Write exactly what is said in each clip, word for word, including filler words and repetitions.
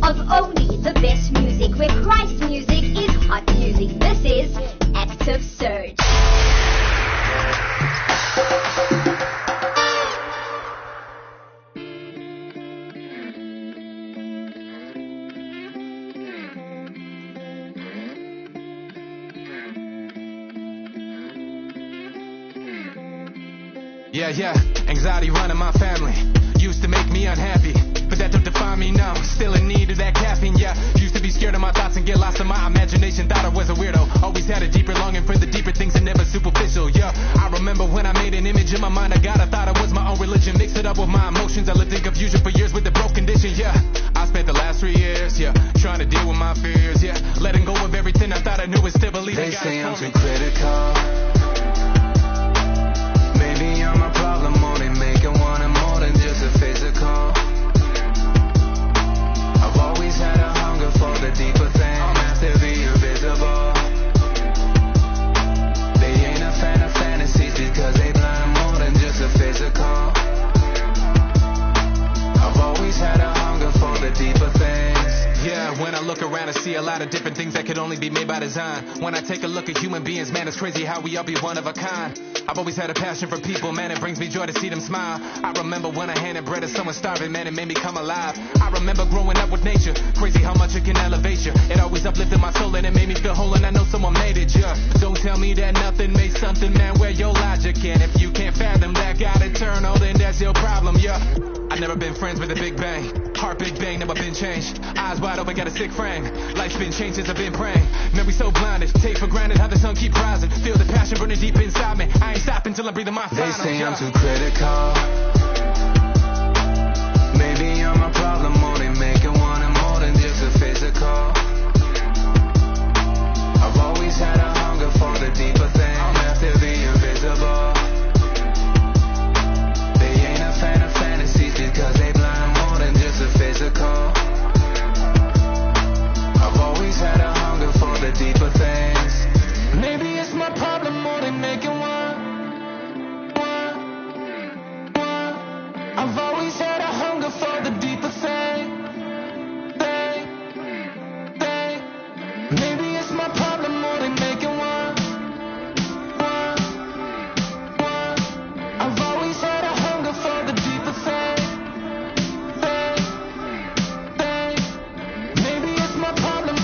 of only the best music, where Christ music is hot music. This is Active Surge. Yeah, yeah, anxiety running my family. Used to make me unhappy, but that don't define me now. Still in need of that caffeine, yeah. Used to be scared of my thoughts and get lost in my imagination. Thought I was a weirdo. Always had a deeper longing for the deeper things and never superficial, yeah. I remember when I made an image in my mind of God. I thought it was my own religion. Mixed it up with my emotions. I lived in confusion for years with the broke condition, yeah. I spent the last three years, yeah, trying to deal with my fears, yeah. Letting go of everything I thought I knew and still believing They God say I'm is too for me. critical. Maybe I'm a problem, only making wanting more than just a physical. I've always had a hunger for the deeper thing, after the invisible. They ain't a fan of fantasies because they blind more than just a physical. I've always had a hunger for the deeper things. Yeah, when I look around I see a lot of different things that could only be made by design. When I take a look at human beings, man, it's crazy how we all be one of a kind. I've always had a passion for people, man, it brings me joy to see them smile. I remember when I handed bread to someone starving, man, it made me come alive. I remember growing up with nature, crazy how much it can elevate you. It always uplifted my soul and it made me feel whole, and I know someone made it, yeah. Don't tell me that nothing made something, man, where your logic can. If you can't fathom that God eternal, then that's your problem, yeah. I've never been friends with a big bang. Heart big bang, never been changed. Eyes wide open, got a sick frame. Life's been changed since I've been praying. Never so blinded, take for granted how the sun keep rising. Feel the passion burning deep inside me. I ain't stopping till I'm breathing my They final. say yeah. I'm too critical. Maybe I'm a problem, only making wanting more than just a physical. I've always had a hunger for the deeper thing, after the invisible. They ain't a fan of fantasies because they blind more than just a physical. I've always had a hunger for the deeper things. Maybe it's my problem, more than making one. I've always had a hunger for the deeper thing, thing, thing. Maybe it's my problem more than making one, one, one. I've always had a hunger for the deeper thing, thing, thing. Maybe it's my problem,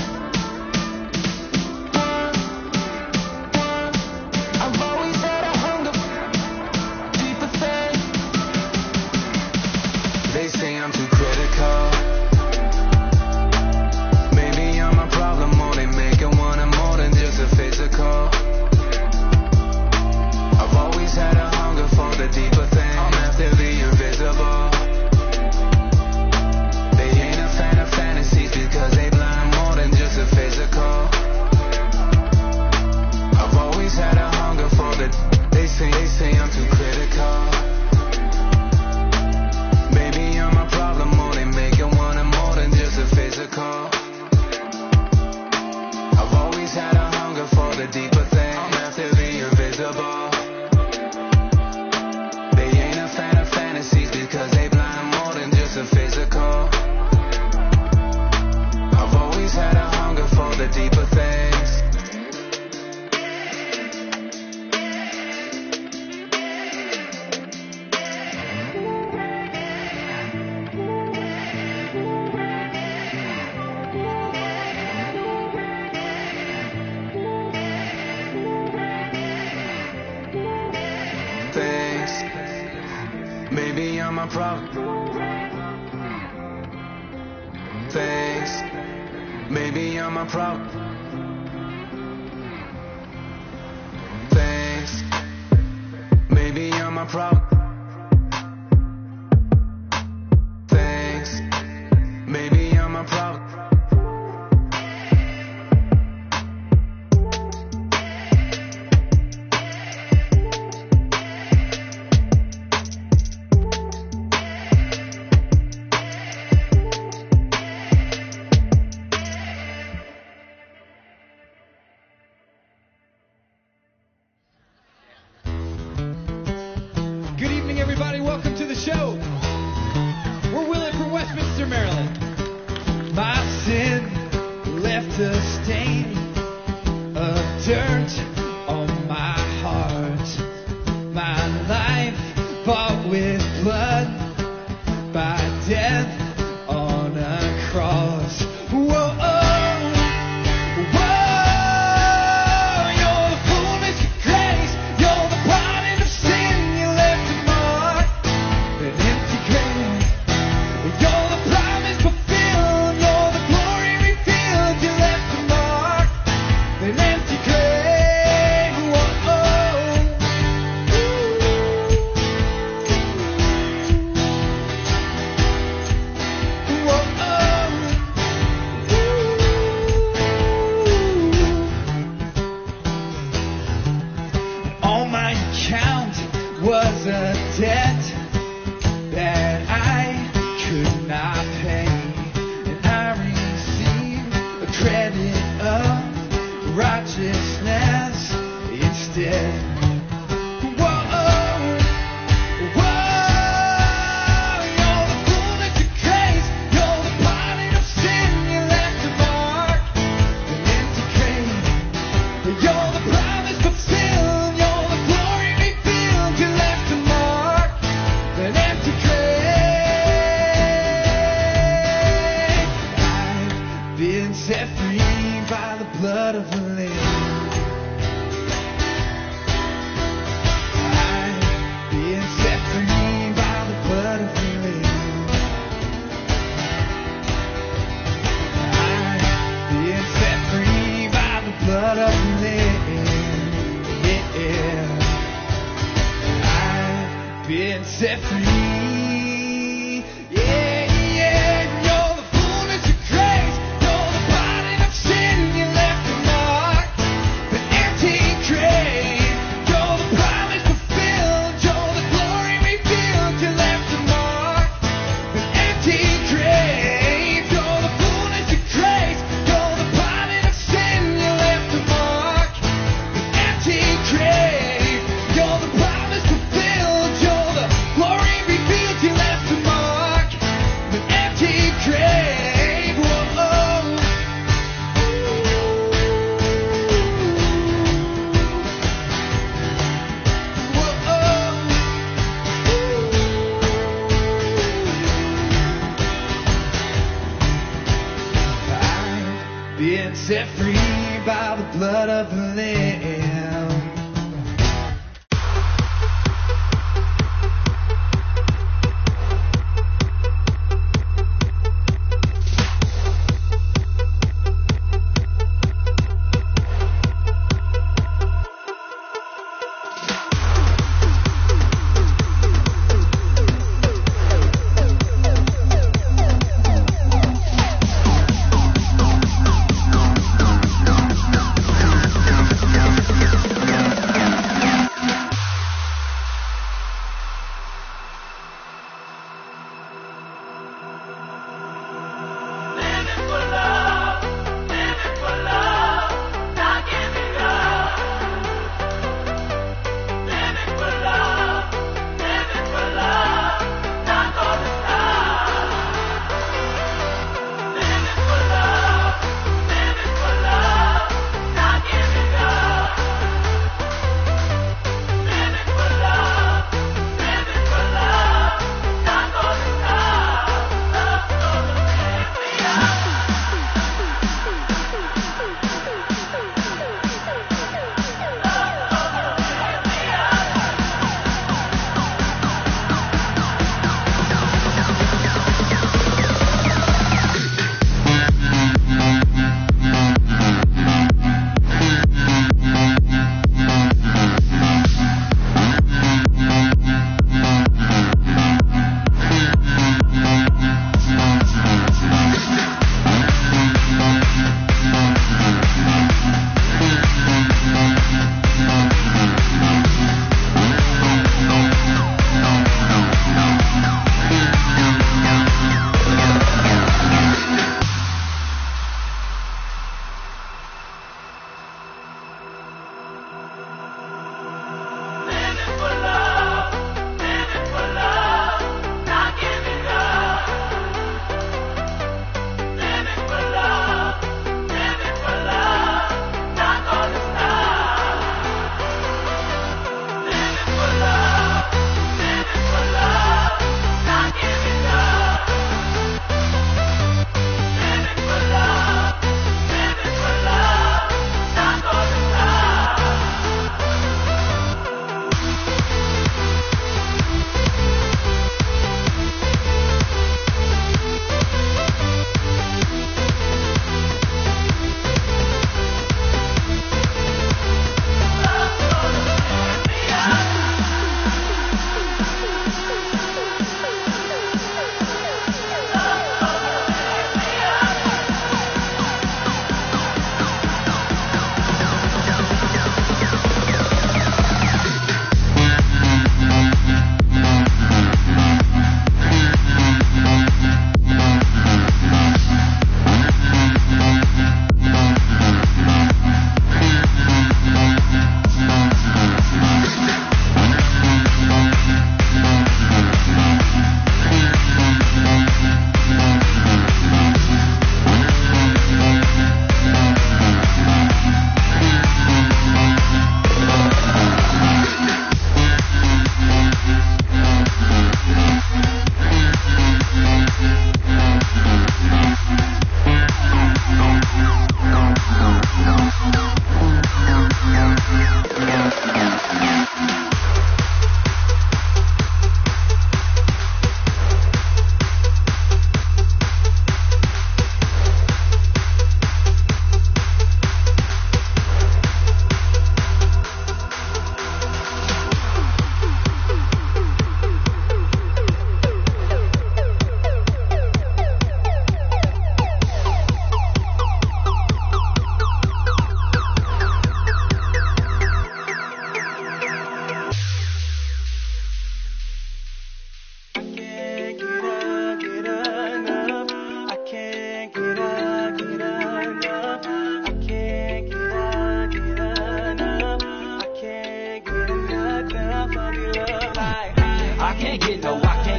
one, one. I've always had a hunger for deeper thing. They say I'm too critical. Maybe I'm a problem, only making wanting more than just a physical. I've always had a hunger for the deeper thing, after the invisible. They ain't a fan of fantasies because they blind more than just a physical. I've always had a hunger for the. They say, they say I'm too critical. Maybe I'm a problem, only making wanting more than just a physical. I've always had a hunger for the deeper thing, after the invisible. They ain't a fan of fantasies because they blind more than just a physical. I've always had a hunger for the deeper things. Things. Maybe I'm a problem. Things. Maybe I'm a problem. Things. Maybe I'm a problem. Things. Maybe I'm a problem. Good evening, everybody. Welcome to the show. We're Willett from Westminster, Maryland. bought with blood by death on a cross. Whoa, was a debt that I could not pay, and I received a credit of righteousness instead. Set free by the blood of the Lamb. I've been set free by the blood of the Lamb. I've been set free by the blood of the Lamb. Yeah, I've been set free. Yeah. You're the promise fulfilled, you're the glory revealed.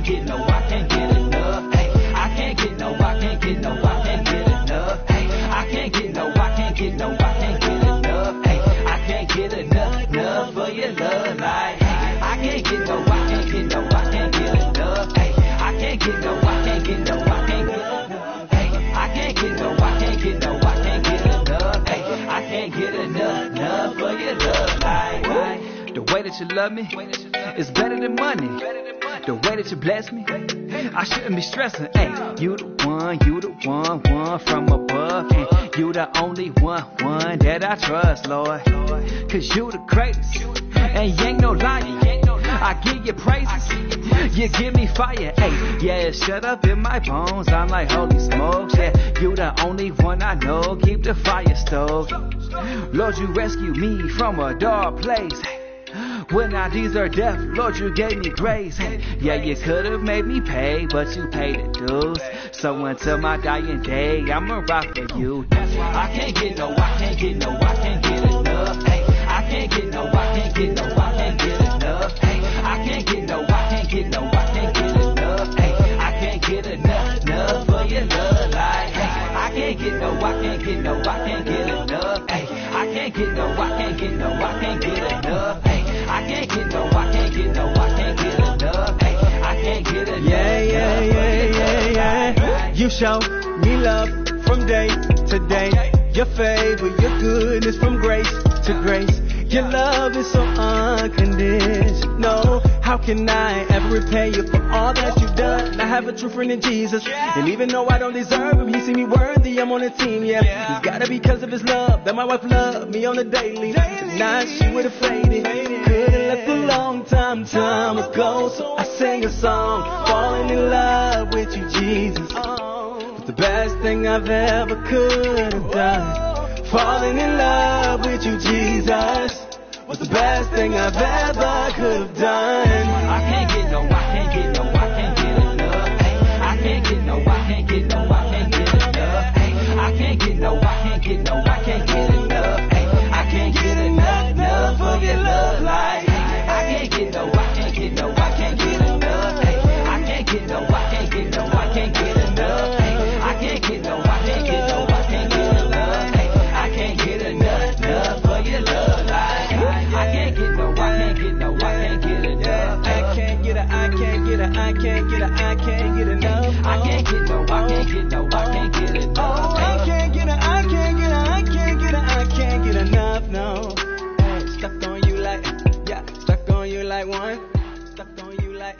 can't get no, I can't get enough. Hey, I can't get no, I can't get no, I can't get enough. Hey, I can't get no, I can't get no, I can't get enough. Hey, I can't get enough, enough for your love. Like, hey, I can't get no, I can't get no, I can't get enough. Hey, I can't get no, I can't get no, I can't get enough. Hey, I can't get no, I can't get no, I can't get enough. Hey, I can't get enough, enough for your love. Like, like, the way that you love me is better than money. The way that you bless me, I shouldn't be stressing. Hey, you the one, you the one, one from above. And you the only one, one that I trust, Lord. Cause you the greatest, and you ain't no liar. I give you praises, you give me fire. Hey, yeah, shut up in my bones, I'm like holy smokes. Yeah, you the only one I know, keep the fire stoked. Lord, you rescued me from a dark place. When I deserve death, Lord, you gave me grace. Yeah, you could have made me pay, but you paid the dues. So until my dying day, I'ma rock for you. That's why I can't get no, I can't get no, I can't get enough. Hey, I can't get no, I can't get no, I can't get enough. Hey, I can't get no, I can't get no, I can't get enough. Hey, I can't get enough, enough for your love. Like, hey, I can't get no, I can't get no, I can't get enough. Hey, I can't get no, I can't get no, I can't get enough. Hey, I can't get no, I can't get no, I can't get enough. Hey, I can't get enough. Yeah, yeah, yeah, yeah, yeah. You show me love from day to day. Your favor, your goodness from grace to grace. Your love is so unconditional. How can I ever repay you for all that you've done? I have a true friend in Jesus, and even though I don't deserve him, he see me worthy, I'm on the team, yeah. It's gotta be because of his love that my wife loved me on the daily. If not, she would have faded. Could've left a long time, time ago. So I sang a song, falling in love with you, Jesus. Was the best thing I've ever could have done. Falling in love with you, Jesus, was the best thing I've ever could have done. I can't get no, I can't get no, I can't get enough. Hey, I can't get no, I can't get no, I can't get enough. Hey, I can't get no, I can't get no, I can't get enough. Hey, I can't get enough, enough of your love. Like, I can't get no, I can't get no, I can't get enough. Hey, I can't get no, I can't get no, I can't get enough. Hey, I can't get no, I can't get no, I can't get enough. Hey, I can't get enough, enough for your love. Like, I can't get no, I can't get no, I can't get enough. I can't get a, I can't get a, I can't get a, I can't get enough. I can't get no, I can't get no, I can't get enough. I can't get a, I can't get a, I can't get a, I can't get enough, no. Hey, stuck on you like, yeah, stuck on you like one, stuck on you like.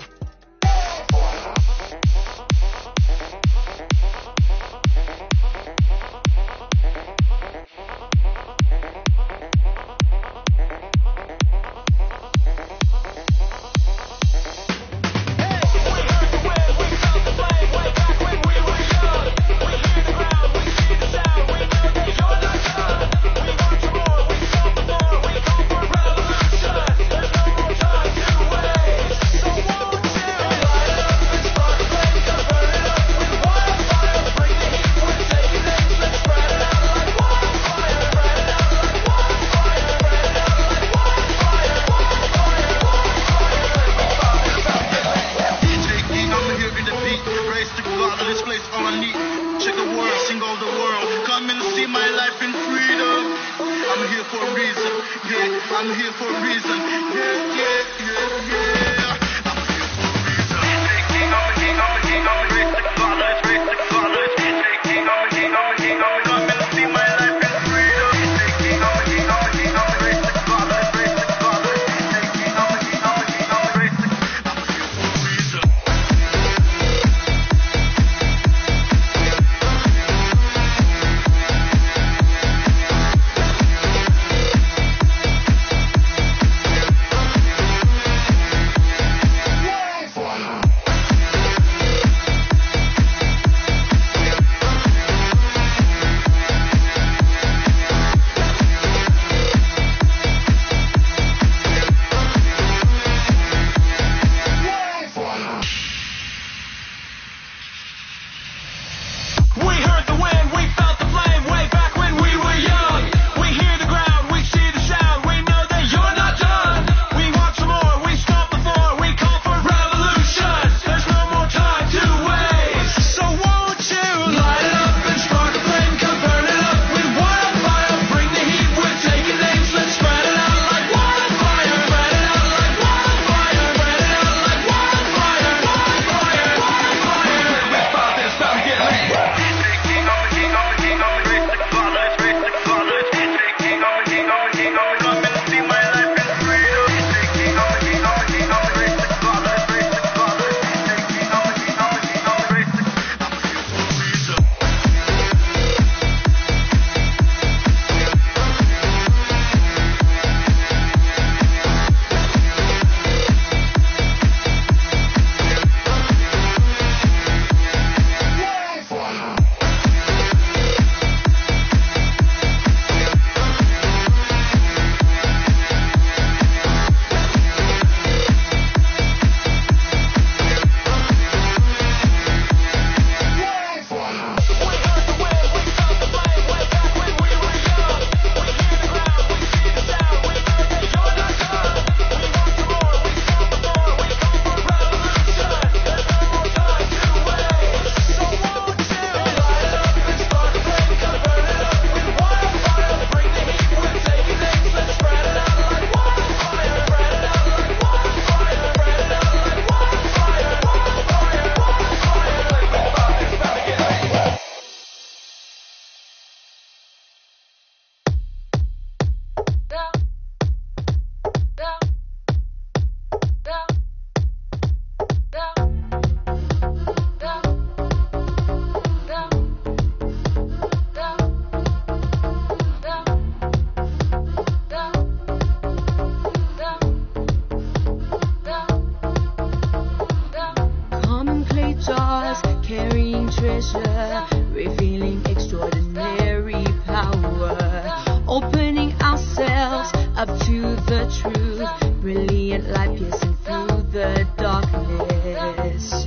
treasure, revealing extraordinary power, opening ourselves up to the truth, brilliant light piercing through the darkness.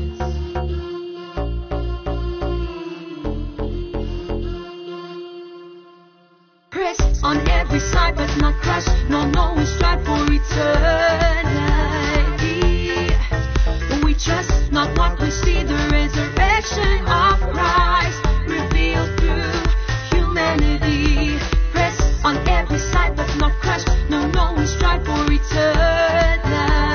Press on every side but not crush, no, no, we strive for eternity. We trust not what we see, the resurrection of Christ revealed through humanity. Press on every side but not crush, no, no, we strive for eternity.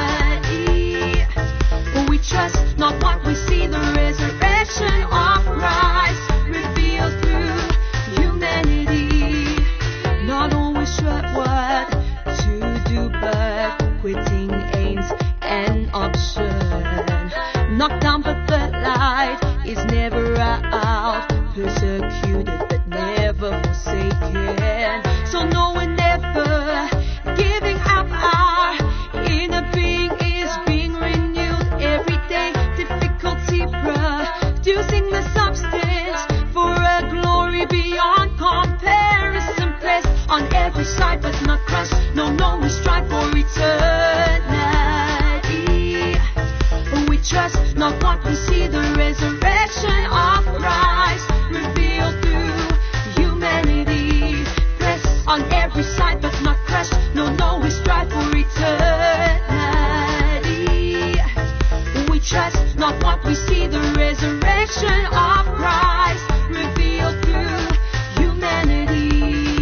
We trust not what we see, the resurrection of Christ revealed through humanity. Not always sure what to do, but quitting aims an option. Knocked down but the light is never out, persecuted but never forsaken. So no, we're never giving up. Our inner being is being renewed every day. Difficulty producing the substance for a glory beyond comparison. Press on every side but not crushed, no, no, we strive for eternity. We trust not what we see, the resurrection of Christ revealed through humanity. Press on every side but not crushed, no, no, we strive for eternity. We trust not what we see, the resurrection of Christ revealed through humanity.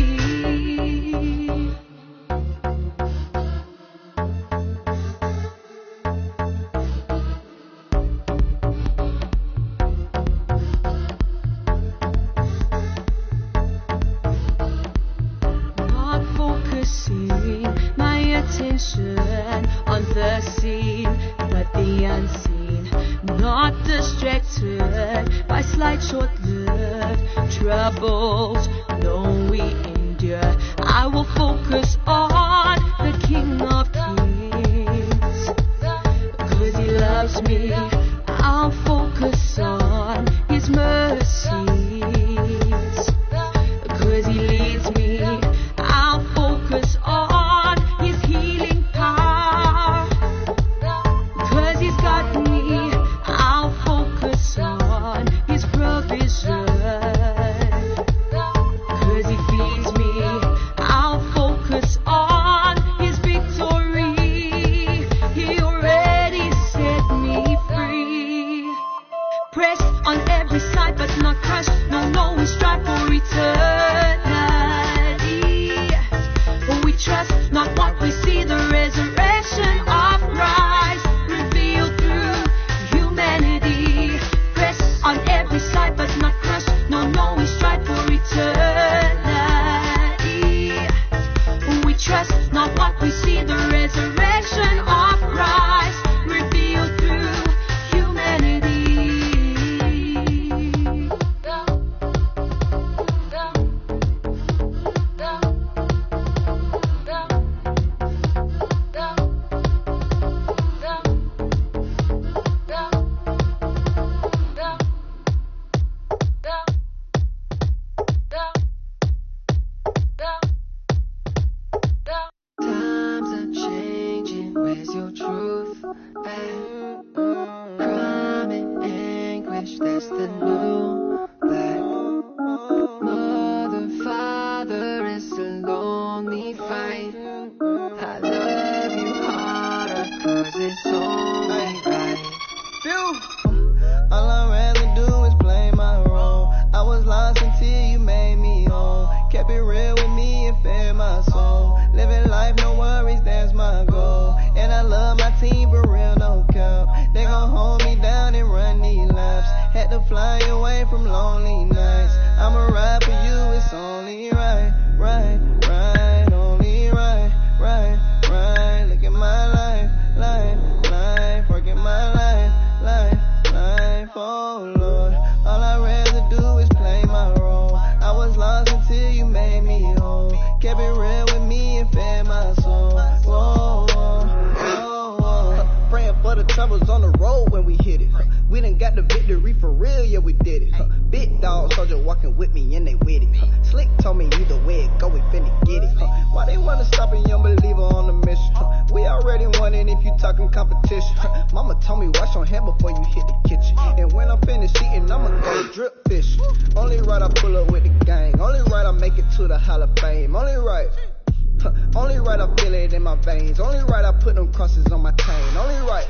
On the scene, but the unseen, not distracted by slight short-lived troubles. No, we endure. I will focus on the King of Kings, because He loves me. I'll focus on His mercies, because He leads me. I'll focus on troubles on the the road when we hit it. Huh. We done got the victory for real, yeah, we did it. Huh. Big dog soldier walking with me and they with it. Huh. Slick told me either way it go, we finna get it. Huh. Why they wanna stop a young believer on the mission? Huh. We already won it if you talking competition. Huh. Mama told me wash your hand before you hit the kitchen. And when I'm finished eating, I'ma go drip fish. Only right I pull up with the gang. Only right I make it to the Hall of Fame. Only right. Huh. Only right I feel it in my veins. Only right I put them crosses on my chain. Only right.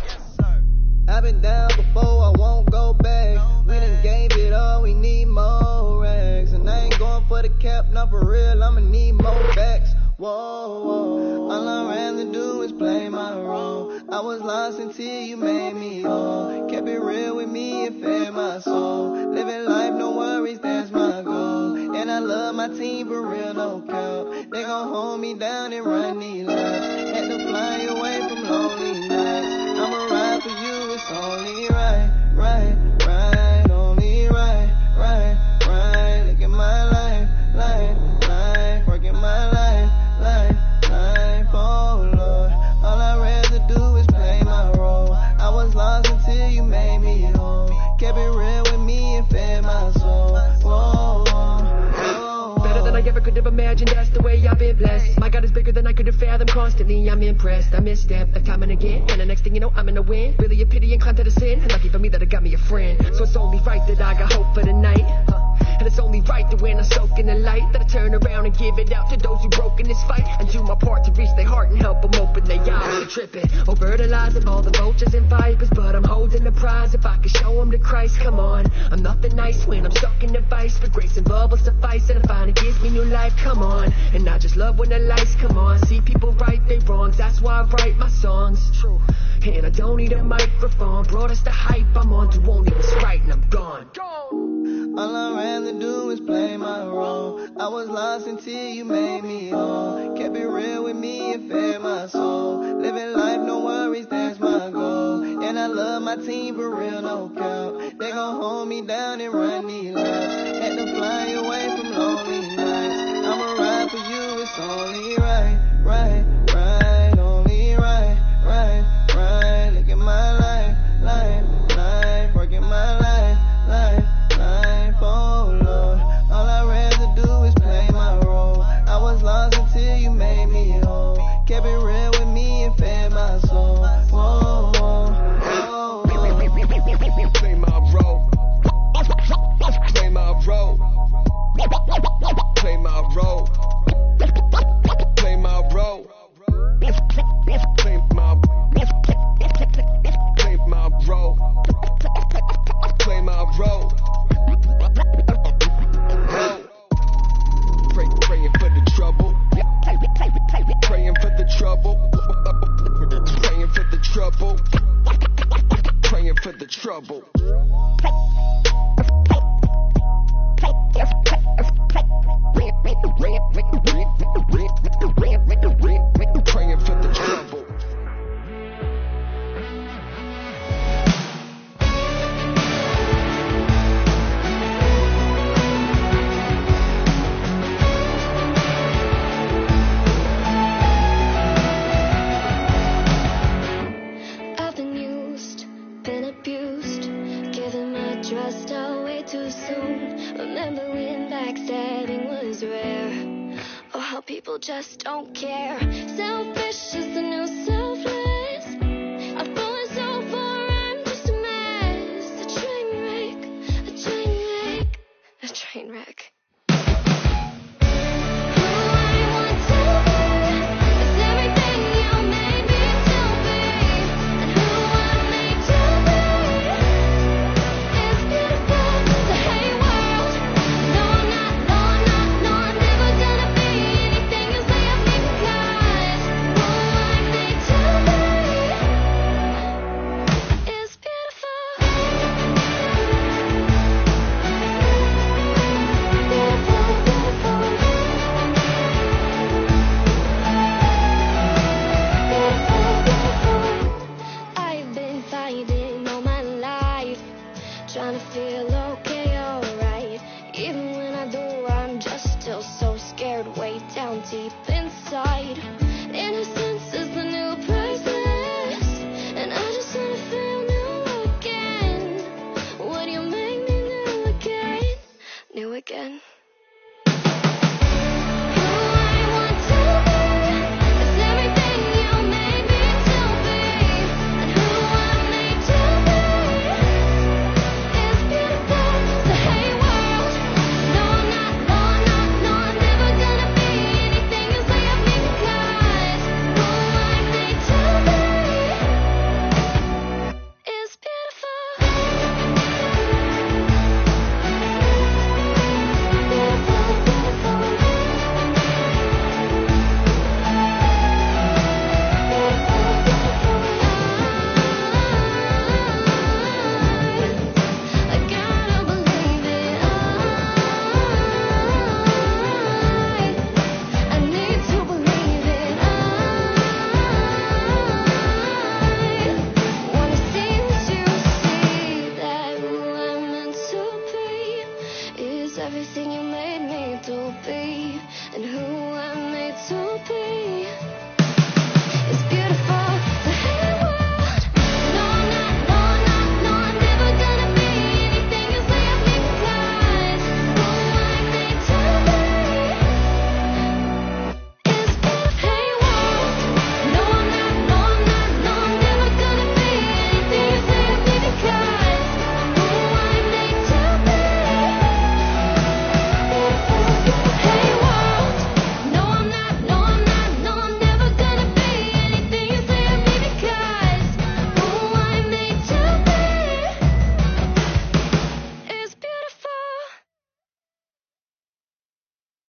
I've been down before, I won't go back. We done gave it all, we need more rags. And I ain't going for the cap, not for real, I'ma need more backs. Whoa, whoa. All I rather do is play my role. I was lost until you made me whole. Kept it real with me and fed my soul. Living life, no worries, that's my goal. And I love my team for real, no count. They gon' hold me down and run these laps. Had to fly away from lonely nights. I'ma ride for you, it's only right, right, right. Only right, right, right. Look at my life, life, life. Working my life, life, life. Oh Lord, all I rather do is play my role. I was lost until you made me whole. Kept it real with me and fed my soul. Whoa, whoa. Better than I ever could have imagined, that's the way I've been blessed. My God is bigger than I could have fathomed. Constantly I'm impressed, I misstep like time and again. And the next thing you know I'm in a win. Really a pity and climb to the sin. And lucky for me that I got me a friend. So it's only right that I got hope for the night. And it's only right that when I soak in the light, that I turn around and give it out to those who broke in this fight. And do my part to reach their heart and help them open their eyes. They're tripping over the lies of all the vultures and vipers, but I'm holding the prize if I can show them to Christ. Come on, I'm nothing nice when I'm stuck in the vice, but grace and bubble suffice, and I find it gives me new life. Come on, and I just love when the lights come on. See people right their wrongs, that's why I write my songs. True, and I don't need a microphone. Brought us the hype, I'm on to only what's right, and I'm gone. All I rather do is play my role. I was lost until you made me whole. Kept it real with me and fed my soul. Living life, no worries, that's my goal. And I love my team for real, no count. They gon' hold me down and run these laps. Had to fly away from lonely nights. I'ma ride for you, it's only right, right, right. Only right, right, right. Look at my life, life, life. Working my life, life. Oh Lord, all I rather do is play my role. I was lost until you made me whole. Kept it real with me and fed my soul. Whoa, whoa, whoa. Play my role. Play my role. Play my role. Play my role. Play my Play my role. Play my role. Pray, praying for the trouble. Praying for the trouble. Praying for the trouble. Praying for the trouble. Praying for the trouble. Trust away too soon. Remember when backstabbing was rare? Oh, how people just don't care. Selfish is the new selfless. I've fallen so far, I'm just a mess. A train wreck, a train wreck, a train wreck. Trying to feel okay, alright. Even when I do, I'm just still so scared, way down deep inside.